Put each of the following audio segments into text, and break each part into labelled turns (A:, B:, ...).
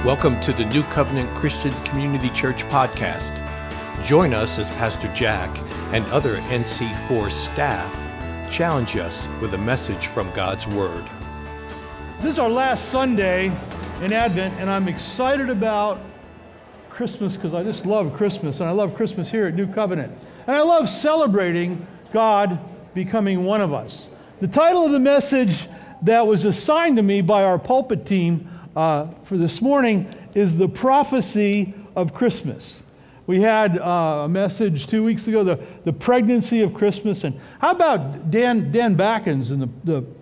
A: Welcome to the New Covenant Christian Community Church podcast. Join us as Pastor Jack and other NC4 staff challenge us with a message from God's Word.
B: This is our last Sunday in Advent, and I'm excited about Christmas because I just love Christmas, and I love Christmas here at New Covenant. And I love celebrating God becoming one of us. The title of the message that was assigned to me by our pulpit team for this morning is The Prophecy of Christmas. We had a message 2 weeks ago, the pregnancy of Christmas. And how about Dan Backens and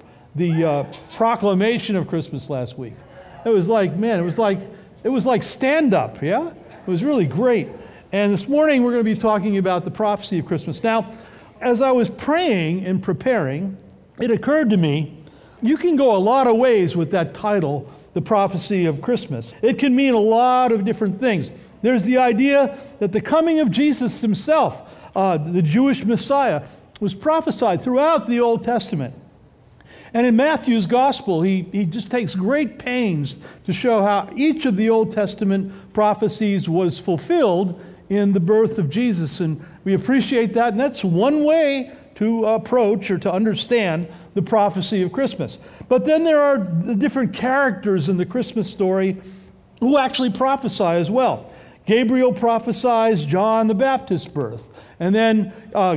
B: the proclamation of Christmas last week? It was like, man, it was like stand-up, yeah? It was really great. And this morning we're going to be talking about the prophecy of Christmas. Now, as I was praying and preparing, it occurred to me, you can go a lot of ways with that title, The Prophecy of Christmas. It can mean a lot of different things. There's the idea that the coming of Jesus himself, the Jewish Messiah, was prophesied throughout the Old Testament. And in Matthew's Gospel, he just takes great pains to show how each of the Old Testament prophecies was fulfilled in the birth of Jesus. And we appreciate that, and that's one way to approach or to understand the prophecy of Christmas. But then there are the different characters in the Christmas story who actually prophesy as well. Gabriel prophesies John the Baptist's birth. And then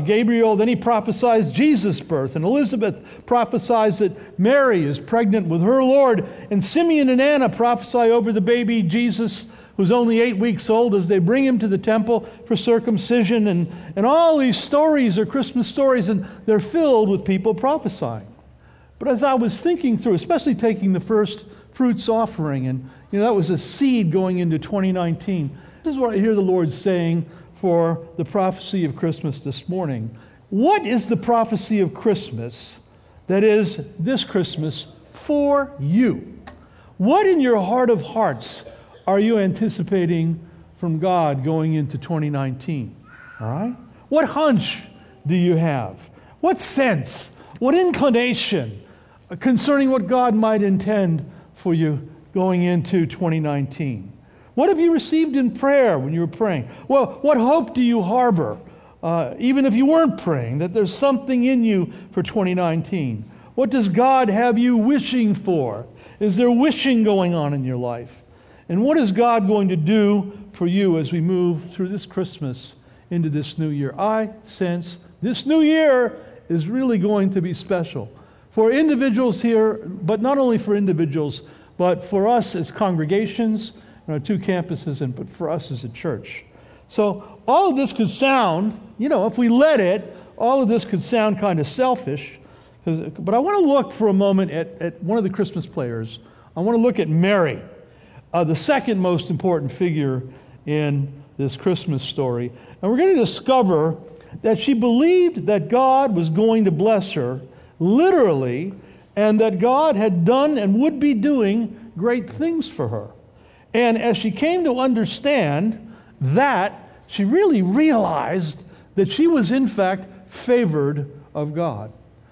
B: he prophesies Jesus' birth. And Elizabeth prophesies that Mary is pregnant with her Lord. And Simeon and Anna prophesy over the baby Jesus, who's only 8 weeks old, as they bring him to the temple for circumcision. And all these stories are Christmas stories, and they're filled with people prophesying. But as I was thinking through, especially taking the first fruits offering, and that was a seed going into 2019, this is what I hear the Lord saying for the prophecy of Christmas this morning. What is the prophecy of Christmas that is this Christmas for you? What in your heart of hearts are you anticipating from God going into 2019? All right? What hunch do you have? What sense? What inclination concerning what God might intend for you going into 2019? What have you received in prayer when you were praying? Well, what hope do you harbor, even if you weren't praying, that there's something in you for 2019? What does God have you wishing for? Is there wishing going on in your life? And what is God going to do for you as we move through this Christmas into this new year? I sense this new year is really going to be special for individuals here, but not only for individuals, but for us as congregations, our 2 campuses, but for us as a church. So all of this could sound, if we let it, all of this could sound kind of selfish. But I want to look for a moment at one of the Christmas players. I want to look at Mary, the second most important figure in this Christmas story. And we're going to discover that she believed that God was going to bless her, literally, and that God had done and would be doing great things for her. And as she came to understand that, she really realized that she was in fact favored of God.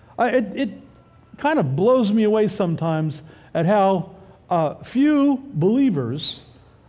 B: It kind of blows me away sometimes at how few believers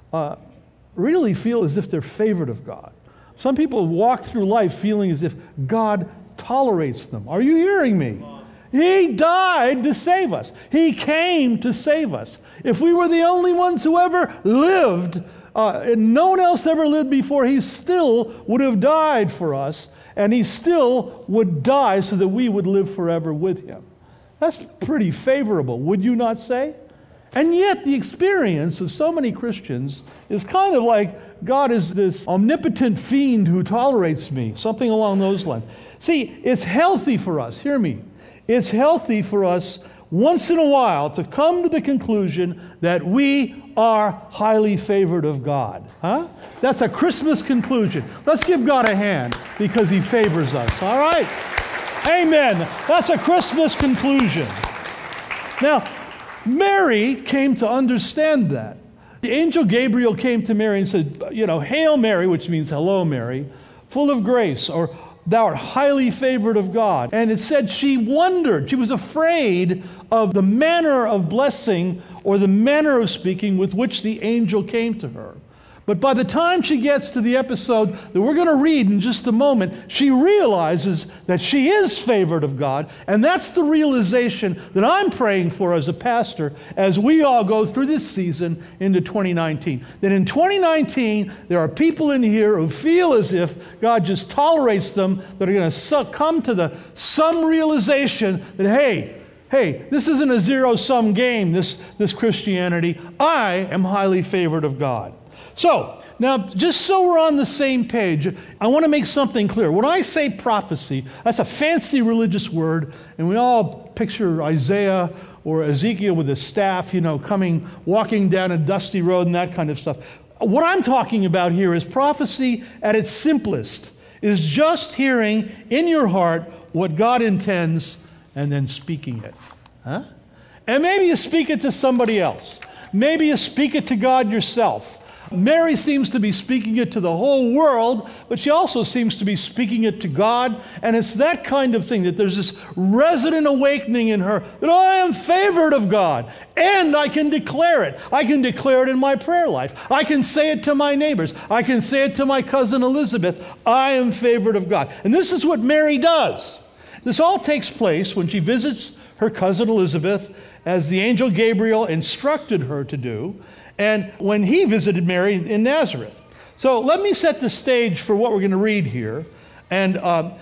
B: really feel as if they're favored of God. Some people walk through life feeling as if God tolerates them. Are you hearing me? He died to save us. He came to save us. If we were the only ones who ever lived, and no one else ever lived before, he still would have died for us, and he still would die so that we would live forever with him. That's pretty favorable, would you not say? And yet the experience of so many Christians is kind of like God is this omnipotent fiend who tolerates me, something along those lines. See, it's healthy for us, hear me. It's healthy for us once in a while to come to the conclusion that we are highly favored of God. Huh? That's a Christmas conclusion. Let's give God a hand because he favors us. All right? Amen. That's a Christmas conclusion. Now, Mary came to understand that. The angel Gabriel came to Mary and said, Hail Mary, which means hello Mary, full of grace, or thou art highly favored of God. And it said she wondered, she was afraid of the manner of blessing or the manner of speaking with which the angel came to her. But by the time she gets to the episode that we're going to read in just a moment, she realizes that she is favored of God, and that's the realization that I'm praying for as a pastor as we all go through this season into 2019. That in 2019, there are people in here who feel as if God just tolerates them, that are going to come to some realization that, hey, this isn't a zero-sum game, this Christianity. I am highly favored of God. So, now, just so we're on the same page, I want to make something clear. When I say prophecy, that's a fancy religious word, and we all picture Isaiah or Ezekiel with a staff, walking down a dusty road and that kind of stuff. What I'm talking about here is prophecy at its simplest, is just hearing in your heart what God intends and then speaking it. Huh? And maybe you speak it to somebody else. Maybe you speak it to God yourself. Mary seems to be speaking it to the whole world, but she also seems to be speaking it to God. And it's that kind of thing, that there's this resident awakening in her that I am favored of God. And I can declare it. I can declare it in my prayer life. I can say it to my neighbors. I can say it to my cousin Elizabeth. I am favored of God. And this is what Mary does. This all takes place when she visits her cousin Elizabeth, as the angel Gabriel instructed her to do, and when he visited Mary in Nazareth. So let me set the stage for what we're going to read here. And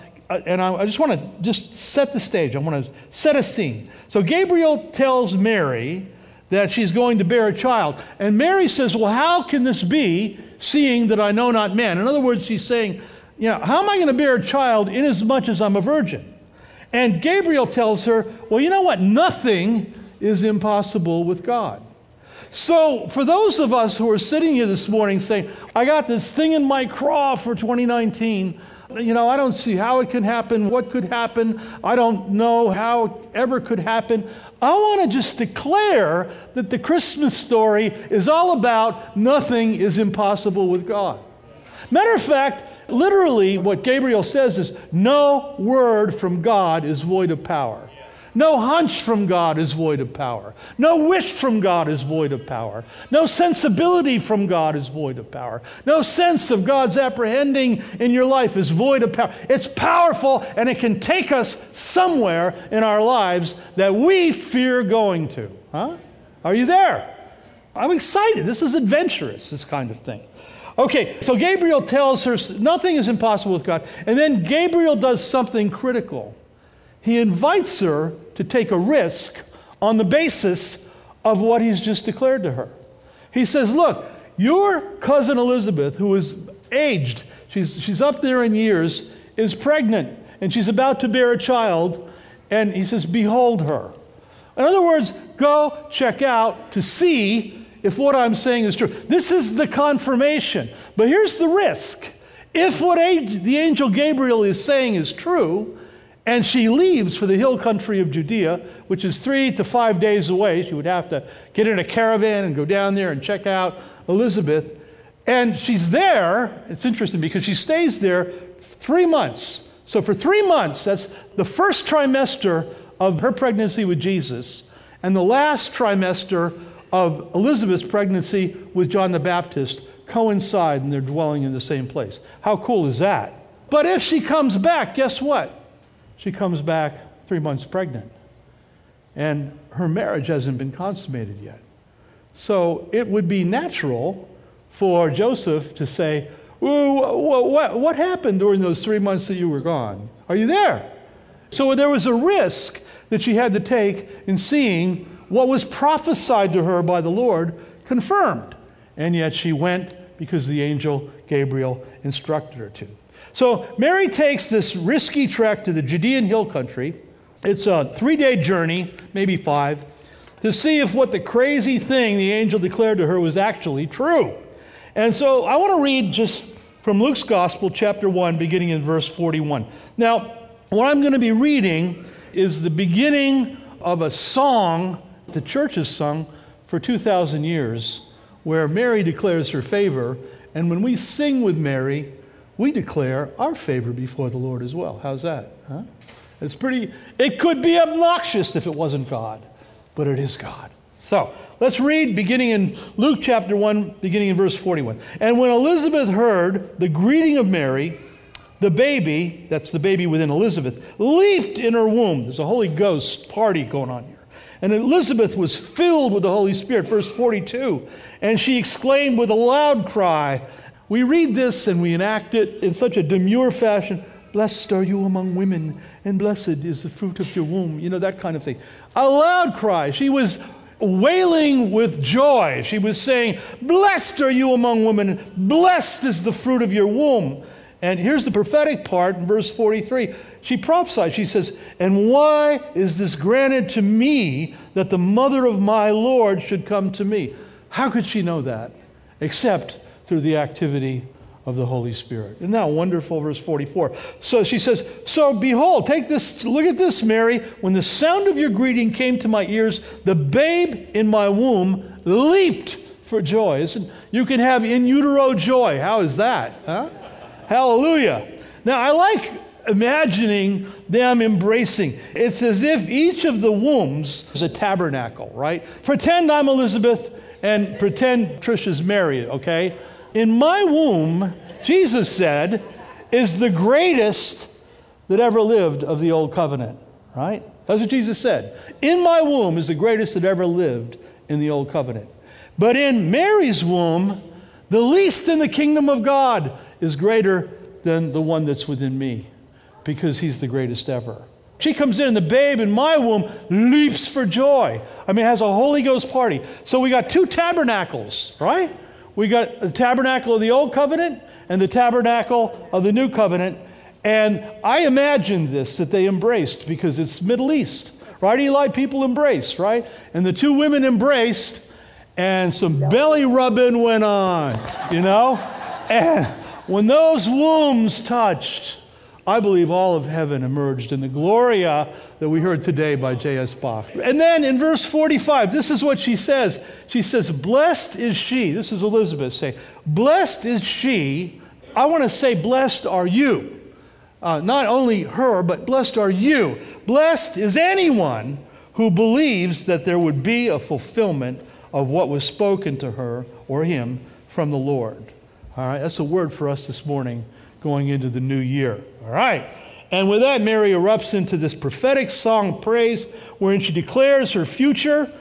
B: I just want to just set the stage. I want to set a scene. So Gabriel tells Mary that she's going to bear a child. And Mary says, well, how can this be, seeing that I know not man? In other words, she's saying, how am I going to bear a child inasmuch as I'm a virgin? And Gabriel tells her, well, you know what? Nothing is impossible with God. So for those of us who are sitting here this morning saying, I got this thing in my craw for 2019, I don't see how it can happen, what could happen, I don't know how it ever could happen. I want to just declare that the Christmas story is all about nothing is impossible with God. Matter of fact, literally what Gabriel says is, no word from God is void of power. No hunch from God is void of power. No wish from God is void of power. No sensibility from God is void of power. No sense of God's apprehending in your life is void of power. It's powerful, and it can take us somewhere in our lives that we fear going to. Huh? Are you there? I'm excited. This is adventurous, this kind of thing. Okay, so Gabriel tells her nothing is impossible with God. And then Gabriel does something critical. He invites her to take a risk on the basis of what he's just declared to her. He says, look, your cousin Elizabeth, who is aged, she's up there in years, is pregnant, and she's about to bear a child, and he says, behold her. In other words, go check out to see if what I'm saying is true. This is the confirmation. But here's the risk. If what the angel Gabriel is saying is true, and she leaves for the hill country of Judea, which is 3 to 5 days away. She would have to get in a caravan and go down there and check out Elizabeth. And she's there. It's interesting because she stays there 3 months. So for 3 months, that's the first trimester of her pregnancy with Jesus and the last trimester of Elizabeth's pregnancy with John the Baptist coincide, and they're dwelling in the same place. How cool is that? But if she comes back, guess what? She comes back 3 months pregnant, and her marriage hasn't been consummated yet. So it would be natural for Joseph to say, what happened during those 3 months that you were gone? Are you there? So there was a risk that she had to take in seeing what was prophesied to her by the Lord confirmed. And yet she went because the angel Gabriel instructed her to. So Mary takes this risky trek to the Judean hill country. It's a 3-day journey, maybe 5, to see if what the crazy thing the angel declared to her was actually true. And so I want to read just from Luke's Gospel, chapter 1, beginning in verse 41. Now, what I'm going to be reading is the beginning of a song the church has sung for 2,000 years, where Mary declares her favor, and when we sing with Mary, we declare our favor before the Lord as well. How's that? Huh? It could be obnoxious if it wasn't God, but it is God. So let's read beginning in Luke chapter 1, beginning in verse 41. And when Elizabeth heard the greeting of Mary, the baby, that's the baby within Elizabeth, leaped in her womb. There's a Holy Ghost party going on here. And Elizabeth was filled with the Holy Spirit, verse 42. And she exclaimed with a loud cry. We read this and we enact it in such a demure fashion. Blessed are you among women, and blessed is the fruit of your womb. You know, that kind of thing. A loud cry. She was wailing with joy. She was saying, blessed are you among women, blessed is the fruit of your womb. And here's the prophetic part in verse 43. She prophesied. She says, and why is this granted to me that the mother of my Lord should come to me? How could she know that? Except through the activity of the Holy Spirit. Isn't that wonderful? Verse 44. So she says, so behold, take this, look at this, Mary. When the sound of your greeting came to my ears, the babe in my womb leaped for joy. You can have in utero joy. How is that? Huh? Hallelujah. Now, I like imagining them embracing. It's as if each of the wombs is a tabernacle, right? Pretend I'm Elizabeth and pretend Trisha's Mary, okay? In my womb, Jesus said, is the greatest that ever lived of the old covenant, right? That's what Jesus said. In my womb is the greatest that ever lived in the old covenant. But in Mary's womb, the least in the kingdom of God is greater than the one that's within me, because he's the greatest ever. She comes in, and the babe in my womb leaps for joy. I mean, it has a Holy Ghost party. So we got two tabernacles, right? We got the tabernacle of the old covenant and the tabernacle of the new covenant. And I imagine this, that they embraced, because it's Middle East, right? Eli, people embrace, right? And the two women embraced, and some belly rubbing went on, you know? And when those wombs touched, I believe all of heaven emerged in the Gloria that we heard today by J.S. Bach. And then in verse 45, this is what she says. She says, blessed is she. This is Elizabeth saying, blessed is she. I want to say, blessed are you. Not only her, but blessed are you. Blessed is anyone who believes that there would be a fulfillment of what was spoken to her or him from the Lord. All right, that's a word for us this morning going into the new year. All right. And with that, Mary erupts into this prophetic song of praise wherein she declares her future.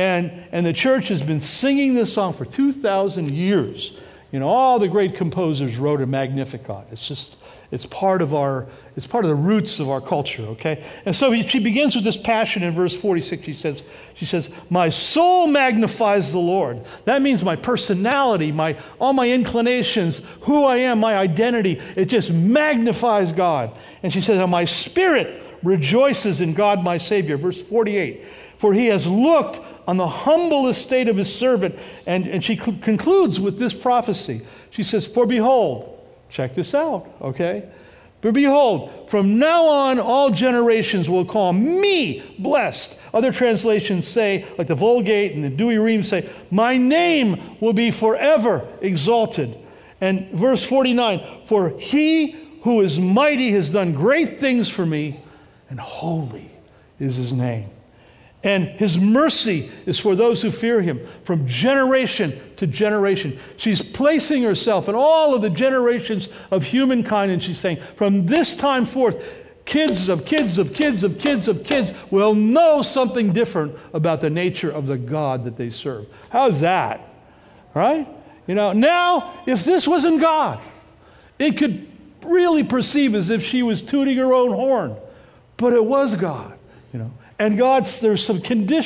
B: And the church has been singing this song for 2,000 years. You know, all the great composers wrote a Magnificat. It's part of the roots of our culture, okay? And so she begins with this passion in verse 46. She says, my soul magnifies the Lord. That means my personality, all my inclinations, who I am, my identity, it just magnifies God. And she says, and my spirit rejoices in God my Savior. Verse 48, for he has looked on the humble estate of his servant. And she concludes with this prophecy. She says, for behold, check this out, okay? For behold, from now on, all generations will call me blessed. Other translations say, like the Vulgate and the Douay-Rheims say, my name will be forever exalted. And verse 49, for he who is mighty has done great things for me, and holy is his name. And his mercy is for those who fear him from generation to generation. She's placing herself in all of the generations of humankind, and she's saying, from this time forth, kids of kids of kids of kids of kids will know something different about the nature of the God that they serve. How's that? Right? You know, now, if this wasn't God, it could really perceive as if she was tooting her own horn. But it was God, you know. And there's some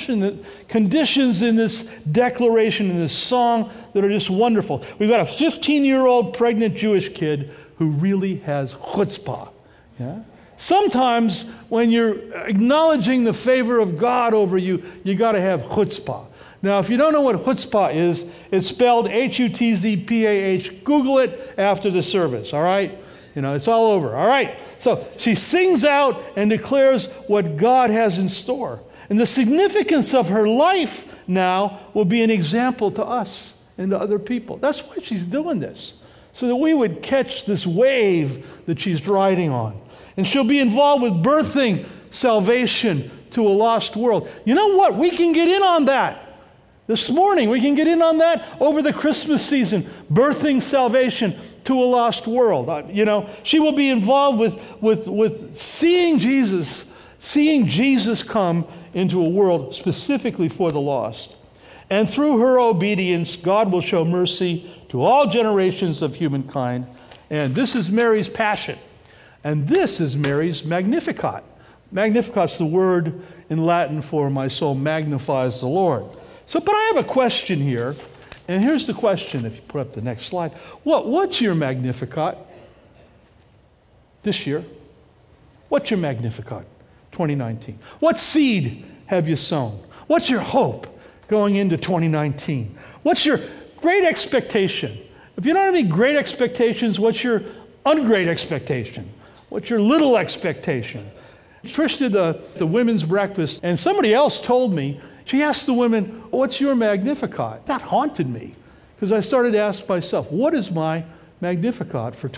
B: conditions in this declaration, in this song, that are just wonderful. We've got a 15-year-old pregnant Jewish kid who really has chutzpah. Yeah? Sometimes when you're acknowledging the favor of God over you, you got to have chutzpah. Now, if you don't know what chutzpah is, it's spelled H-U-T-Z-P-A-H. Google it after the service, all right? You know, it's all over. All right. So she sings out and declares what God has in store. And the significance of her life now will be an example to us and to other people. That's why she's doing this, so that we would catch this wave that she's riding on. And she'll be involved with birthing salvation to a lost world. You know what? We can get in on that. This morning, we can get in on that over the Christmas season, birthing salvation to a lost world. She will be involved with seeing Jesus come into a world specifically for the lost. And through her obedience, God will show mercy to all generations of humankind. And this is Mary's passion. And this is Mary's Magnificat. Magnificat's the word in Latin for my soul magnifies the Lord. But I have a question here, and here's the question, if you put up the next slide. What's your Magnificat this year? What's your Magnificat 2019? What seed have you sown? What's your hope going into 2019? What's your great expectation? If you don't have any great expectations, what's your ungreat expectation? What's your little expectation? Trish did the women's breakfast, and somebody else told me, she asked the women, what's your Magnificat? That haunted me, because I started to ask myself, what is my Magnificat for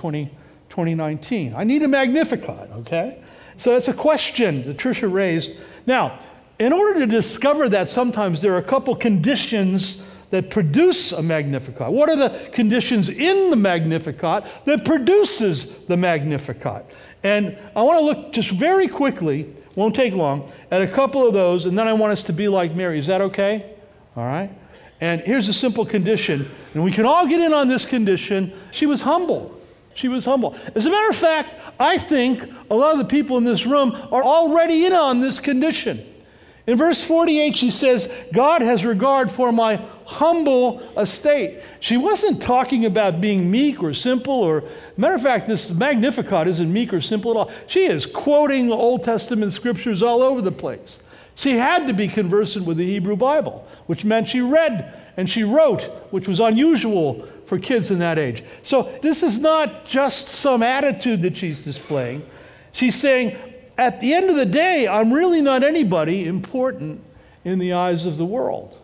B: 2019? I need a Magnificat, okay? So that's a question that Tricia raised. Now, in order to discover that, sometimes there are a couple conditions that produce a Magnificat. What are the conditions in the Magnificat that produces the Magnificat? And I want to look just very quickly, won't take long, at a couple of those, and then I want us to be like Mary. Is that okay? All right? And here's a simple condition, and we can all get in on this condition. She was humble. She was humble. As a matter of fact, I think a lot of the people in this room are already in on this condition. In verse 48, she says, God has regard for my humble estate. She wasn't talking about being meek or simple, or, matter of fact, this Magnificat isn't meek or simple at all. She is quoting the Old Testament scriptures all over the place. She had to be conversant with the Hebrew Bible, which meant she read and she wrote, which was unusual for kids in that age. So this is not just some attitude that she's displaying. She's saying, at the end of the day, I'm really not anybody important in the eyes of the world.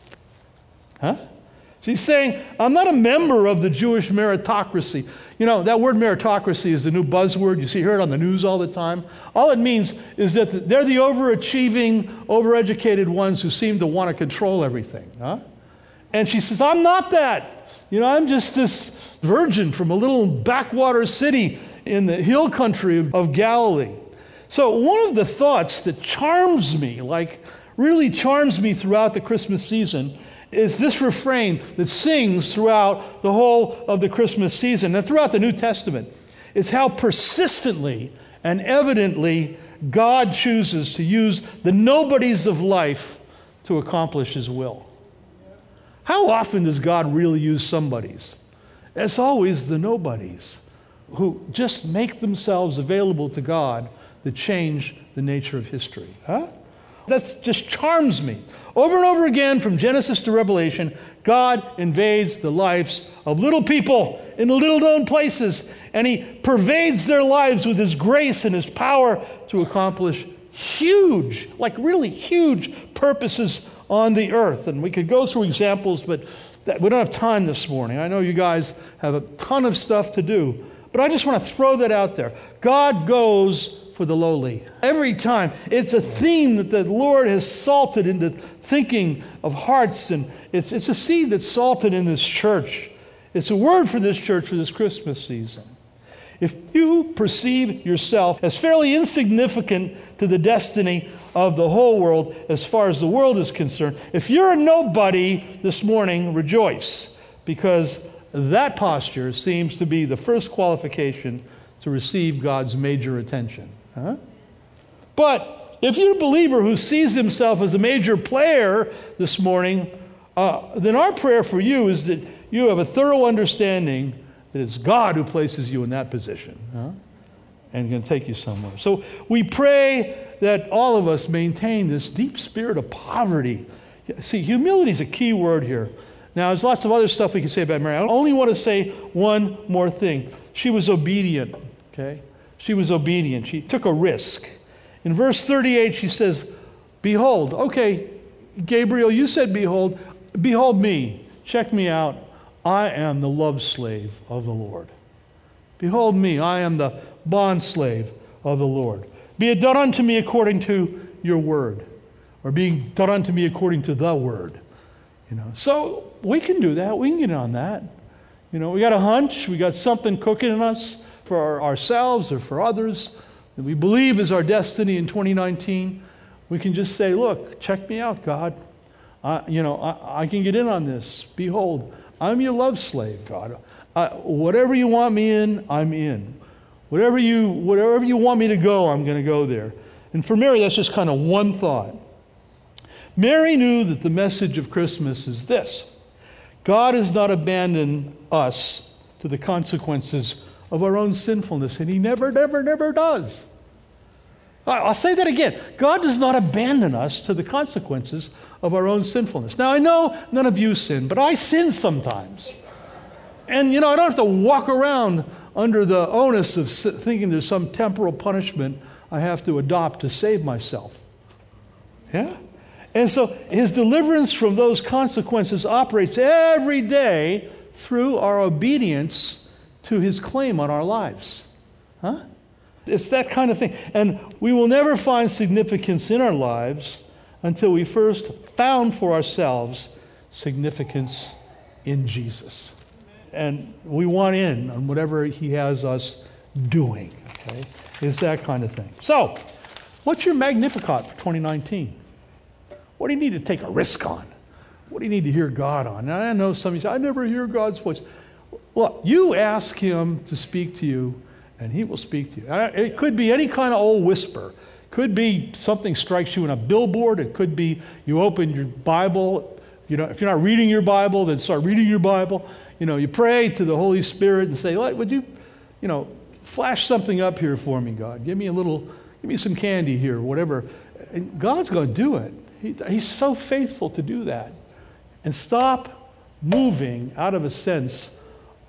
B: Huh? She's saying, I'm not a member of the Jewish meritocracy. That word meritocracy is the new buzzword. You hear it on the news all the time. All it means is that they're the overachieving, overeducated ones who seem to want to control everything. Huh? And she says, I'm not that. I'm just this virgin from a little backwater city in the hill country of Galilee. So one of the thoughts that charms me, really charms me throughout the Christmas season, is this refrain that sings throughout the whole of the Christmas season and throughout the New Testament. It's how persistently and evidently God chooses to use the nobodies of life to accomplish His will. How often does God really use somebodies? It's always the nobodies who just make themselves available to God to change the nature of history. Huh? That just charms me. Over and over again, from Genesis to Revelation, God invades the lives of little people in little-known places, and He pervades their lives with His grace and His power to accomplish huge, really huge purposes on the earth. And we could go through examples, but we don't have time this morning. I know you guys have a ton of stuff to do, but I just want to throw that out there. God goes for the lowly. Every time. It's a theme that the Lord has salted into thinking of hearts, and it's a seed that's salted in this church. It's a word for this church for this Christmas season. If you perceive yourself as fairly insignificant to the destiny of the whole world as far as the world is concerned, if you're a nobody this morning, rejoice, because that posture seems to be the first qualification to receive God's major attention. Huh? But if you're a believer who sees himself as a major player this morning, then our prayer for you is that you have a thorough understanding that it's God who places you in that position, and can take you somewhere. So we pray that all of us maintain this deep spirit of poverty. See, humility is a key word here. Now, there's lots of other stuff we can say about Mary. I only want to say one more thing. She was obedient, okay? She was obedient. She took a risk. In verse 38, she says, behold, okay, Gabriel, you said behold, behold me, check me out. I am the love slave of the Lord. Behold me, I am the bond slave of the Lord. Be it done unto me according to your word, or being done unto me according to the word. So we can do that. We can get on that. We got a hunch. We got something cooking in us for ourselves or for others that we believe is our destiny in 2019. We can just say, look, check me out, God. I can get in on this. Behold, I'm your love slave, God. Whatever you want me in, I'm in. Wherever you want me to go, I'm going to go there. And for Mary, that's just kind of one thought. Mary knew that the message of Christmas is this: God has not abandoned us to the consequences of our own sinfulness, and He never, never, never does. I'll say that again. God does not abandon us to the consequences of our own sinfulness. Now, I know none of you sin, but I sin sometimes. And, I don't have to walk around under the onus of thinking there's some temporal punishment I have to adopt to save myself. Yeah? And so His deliverance from those consequences operates every day through our obedience to His claim on our lives. Huh? It's that kind of thing. And we will never find significance in our lives until we first found for ourselves significance in Jesus. And we want in on whatever He has us doing. Okay? It's that kind of thing. So, what's your Magnificat for 2019? What do you need to take a risk on? What do you need to hear God on? Now, I know some of you say, I never hear God's voice. Well, you ask Him to speak to you, and He will speak to you. It could be any kind of old whisper. It could be something strikes you in a billboard. It could be you open your Bible. If you're not reading your Bible, then start reading your Bible. You pray to the Holy Spirit and say, would you, flash something up here for me, God. Give me some candy here, whatever. And God's going to do it. He's so faithful to do that. And stop moving out of a sense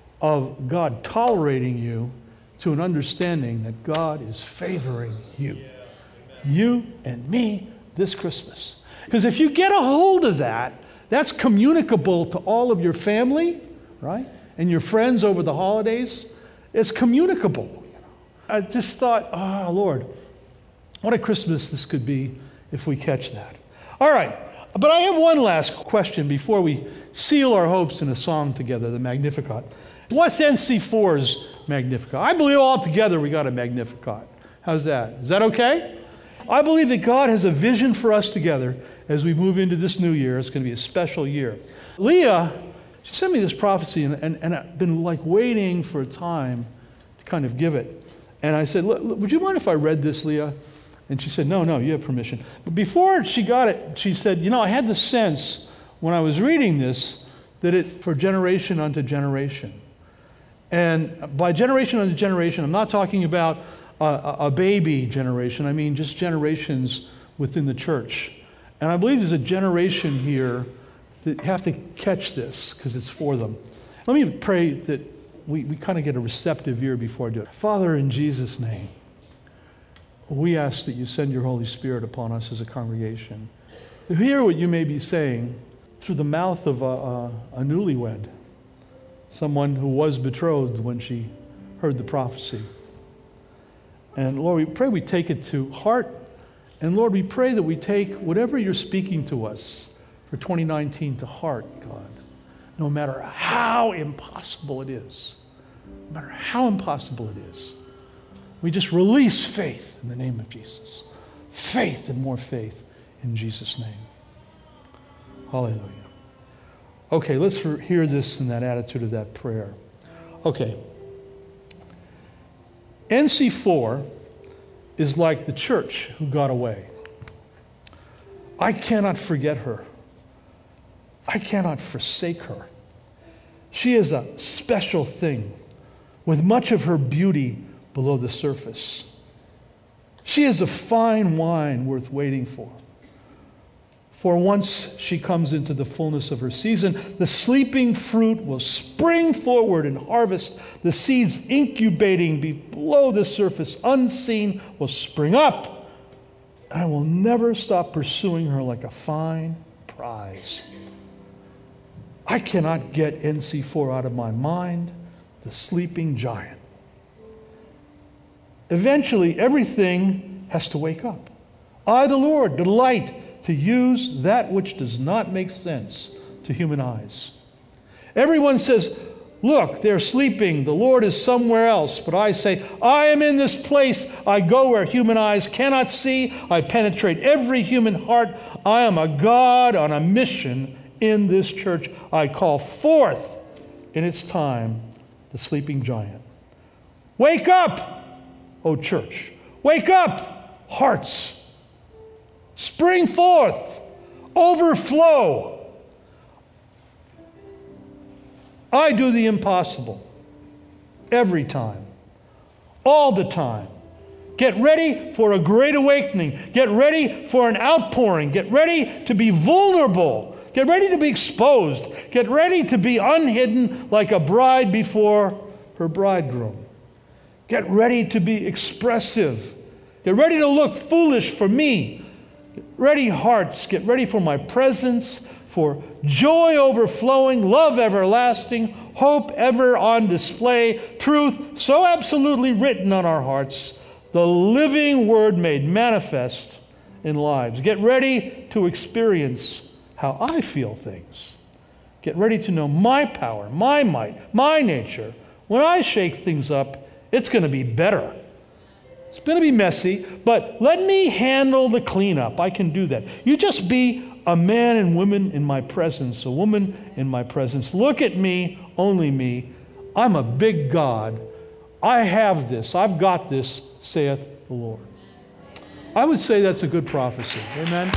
B: of God tolerating you to an understanding that God is favoring you. You and me this Christmas. Because if you get a hold of that, that's communicable to all of your family, right? And your friends over the holidays. It's communicable. I just thought, Lord, what a Christmas this could be if we catch that. All right, but I have one last question before we seal our hopes in a song together, the Magnificat. What's NC4's Magnificat? I believe all together we got a Magnificat. How's that? Is that okay? I believe that God has a vision for us together as we move into this new year. It's going to be a special year. Leah, she sent me this prophecy, and I've been waiting for a time to kind of give it. And I said, would you mind if I read this, Leah? And she said, no, you have permission. But before she got it, she said, I had the sense when I was reading this that it's for generation unto generation. And by generation unto generation, I'm not talking about a baby generation. I mean just generations within the church. And I believe there's a generation here that have to catch this because it's for them. Let me pray that we kind of get a receptive ear before I do it. Father, in Jesus' name, we ask that you send your Holy Spirit upon us as a congregation to hear what you may be saying through the mouth of a newlywed, someone who was betrothed when she heard the prophecy. And Lord, we pray we take it to heart. And Lord, we pray that we take whatever you're speaking to us for 2019 to heart, God, no matter how impossible it is. No matter how impossible it is. We just release faith in the name of Jesus. Faith and more faith in Jesus' name. Hallelujah. Okay, let's hear this in that attitude of that prayer. Okay. NC4 is like the church who got away. I cannot forget her. I cannot forsake her. She is a special thing with much of her beauty below the surface. She is a fine wine worth waiting for. For once she comes into the fullness of her season, the sleeping fruit will spring forward and harvest. The seeds incubating below the surface, unseen, will spring up. I will never stop pursuing her like a fine prize. I cannot get NC4 out of my mind, the sleeping giant. Eventually, everything has to wake up. I, the Lord, delight to use that which does not make sense to human eyes. Everyone says, look, they're sleeping. The Lord is somewhere else. But I say, I am in this place. I go where human eyes cannot see. I penetrate every human heart. I am a God on a mission in this church. I call forth in its time the sleeping giant. Wake up, O church. Wake up, hearts. Spring forth. Overflow. I do the impossible every time, all the time. Get ready for a great awakening. Get ready for an outpouring. Get ready to be vulnerable. Get ready to be exposed. Get ready to be unhidden like a bride before her bridegroom. Get ready to be expressive. Get ready to look foolish for me. Get ready, hearts. Get ready for my presence, for joy overflowing, love everlasting, hope ever on display, truth so absolutely written on our hearts, the living word made manifest in lives. Get ready to experience how I feel things. Get ready to know my power, my might, my nature. When I shake things up, it's going to be better. It's going to be messy, but let me handle the cleanup. I can do that. You just be a man and woman in my presence, a woman in my presence. Look at me, only me. I'm a big God. I have this. I've got this, saith the Lord. I would say that's a good prophecy. Amen?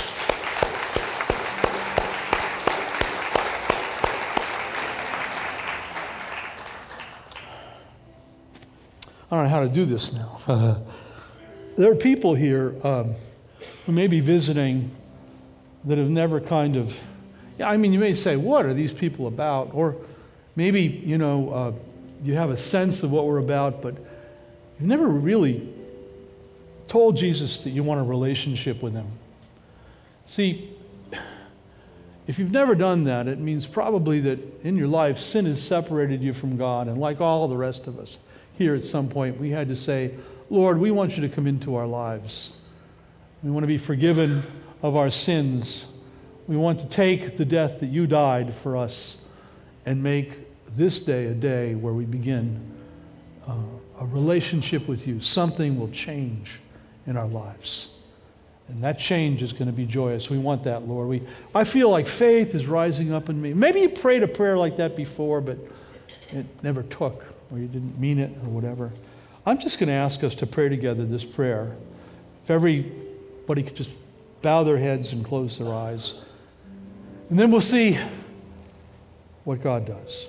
B: I don't know how to do this now. There are people here who may be visiting that have never kind of, I mean, you may say, what are these people about? Or maybe, you have a sense of what we're about, but you've never really told Jesus that you want a relationship with him. See, if you've never done that, it means probably that in your life, sin has separated you from God. And like all the rest of us here at some point, we had to say, Lord, we want you to come into our lives. We want to be forgiven of our sins. We want to take the death that you died for us and make this day a day where we begin a relationship with you. Something will change in our lives. And that change is going to be joyous. We want that, Lord. I feel like faith is rising up in me. Maybe you prayed a prayer like that before, but it never took, or you didn't mean it, or whatever. I'm just going to ask us to pray together this prayer. If everybody could just bow their heads and close their eyes. And then we'll see what God does.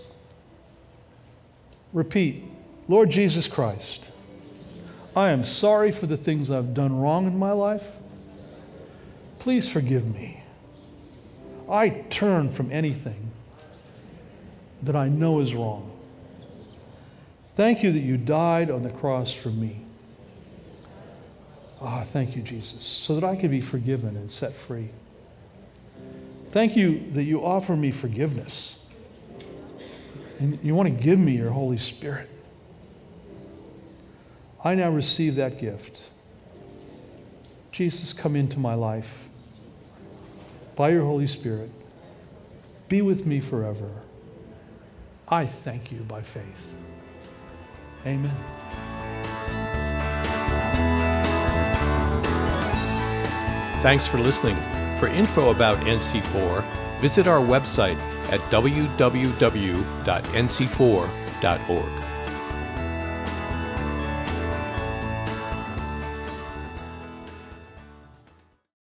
B: Repeat, Lord Jesus Christ, I am sorry for the things I've done wrong in my life. Please forgive me. I turn from anything that I know is wrong. Thank you that you died on the cross for me. Thank you, Jesus, so that I can be forgiven and set free. Thank you that you offer me forgiveness. And you want to give me your Holy Spirit. I now receive that gift. Jesus, come into my life by your Holy Spirit. Be with me forever. I thank you by faith. Amen.
A: Thanks for listening. For info about NC4, visit our website at www.nc4.org.